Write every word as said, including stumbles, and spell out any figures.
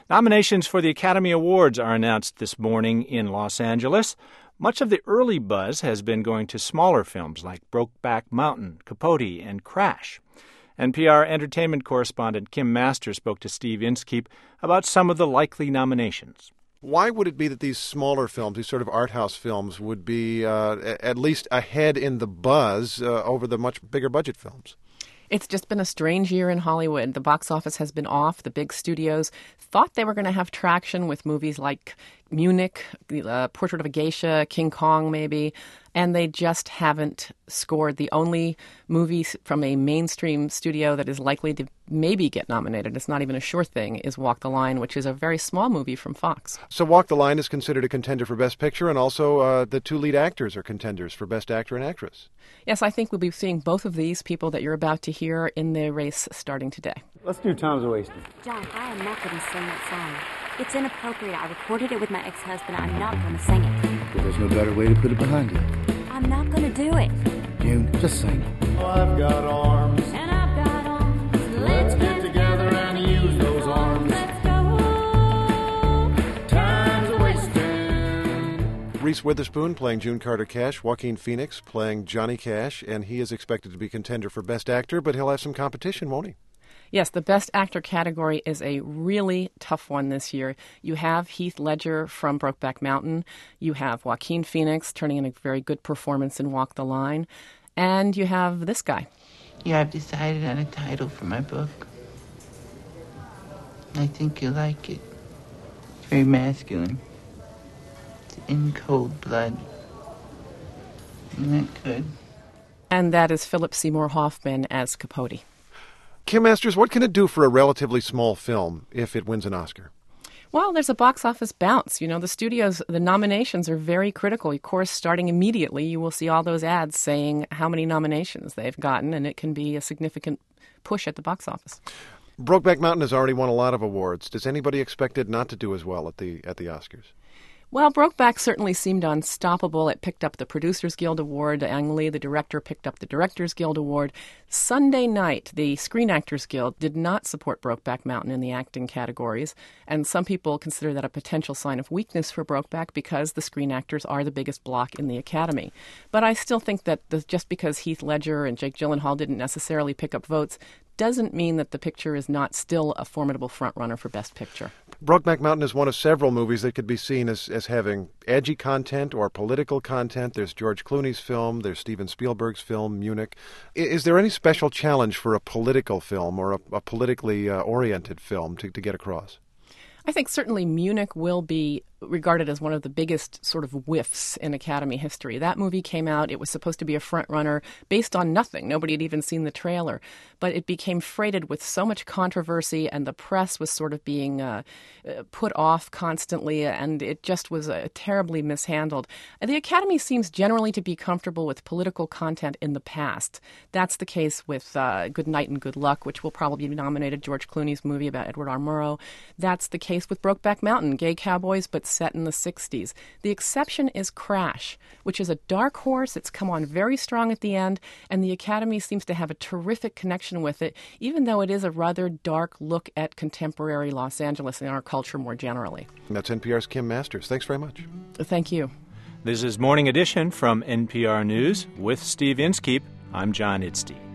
Nominations for the Academy Awards are announced this morning in Los Angeles. Much of the early buzz has been going to smaller films like Brokeback Mountain, Capote, and Crash. N P R entertainment correspondent Kim Masters spoke to Steve Inskeep about some of the likely nominations. Why would it be that these smaller films, these sort of art house films, would be uh, at least ahead in the buzz uh, over the much bigger budget films? It's just been a strange year in Hollywood. The box office has been off. The big studios thought they were going to have traction with movies like Munich, uh, Portrait of a Geisha, King Kong maybe, and they just haven't scored. The only movie from a mainstream studio that is likely to maybe get nominated, it's not even a sure thing, is Walk the Line, which is a very small movie from Fox. So Walk the Line is considered a contender for Best Picture, and also uh, the two lead actors are contenders for Best Actor and Actress. Yes, I think we'll be seeing both of these people that you're about to hear in the race starting today. Let's do Times Wasted. John, I am not going to sing that song. It's inappropriate. I recorded it with my ex-husband. I'm not going to sing it. But there's no better way to put it behind you. I'm not going to do it. June, just sing. Oh, I've got arms. And I've got arms. Let's get together and use those arms. Let's go. Time's wasting. Reese Witherspoon playing June Carter Cash, Joaquin Phoenix playing Johnny Cash, and he is expected to be contender for Best Actor, but he'll have some competition, won't he? Yes, the Best Actor category is a really tough one this year. You have Heath Ledger from Brokeback Mountain. You have Joaquin Phoenix turning in a very good performance in Walk the Line. And you have this guy. Yeah, I've decided on a title for my book. I think you'll like it. It's very masculine. It's in cold blood. Isn't that good? And that is Philip Seymour Hoffman as Capote. Kim Masters, what can it do for a relatively small film if it wins an Oscar? Well, there's a box office bounce. You know, the studios, the nominations are very critical. Of course, starting immediately, you will see all those ads saying how many nominations they've gotten, and it can be a significant push at the box office. Brokeback Mountain has already won a lot of awards. Does anybody expect it not to do as well at the at the Oscars? Well, Brokeback certainly seemed unstoppable. It picked up the Producers Guild Award. Ang Lee, the director, picked up the Directors Guild Award. Sunday night, the Screen Actors Guild did not support Brokeback Mountain in the acting categories, and some people consider that a potential sign of weakness for Brokeback because the screen actors are the biggest block in the Academy. But I still think that the, just because Heath Ledger and Jake Gyllenhaal didn't necessarily pick up votes doesn't mean that the picture is not still a formidable frontrunner for Best Picture. Brokeback Mountain is one of several movies that could be seen as, as having edgy content or political content. There's George Clooney's film. There's Steven Spielberg's film, Munich. Is there any special challenge for a political film or a, a politically uh, oriented film to, to get across? I think certainly Munich will be regarded as one of the biggest sort of whiffs in Academy history. That movie came out. It was supposed to be a front runner based on nothing. Nobody had even seen the trailer. But it became freighted with so much controversy, and the press was sort of being uh, put off constantly, and it just was uh, terribly mishandled. The Academy seems generally to be comfortable with political content in the past. That's the case with uh, Good Night and Good Luck, which will probably be nominated, George Clooney's movie about Edward R. Murrow. That's the case with Brokeback Mountain, gay cowboys, but set in the sixties. The exception is Crash, which is a dark horse. It's come on very strong at the end, and the Academy seems to have a terrific connection with it, even though it is a rather dark look at contemporary Los Angeles and our culture more generally. And that's N P R's Kim Masters. Thanks very much. Thank you. This is Morning Edition from N P R News with Steve Inskeep. I'm John Idstein.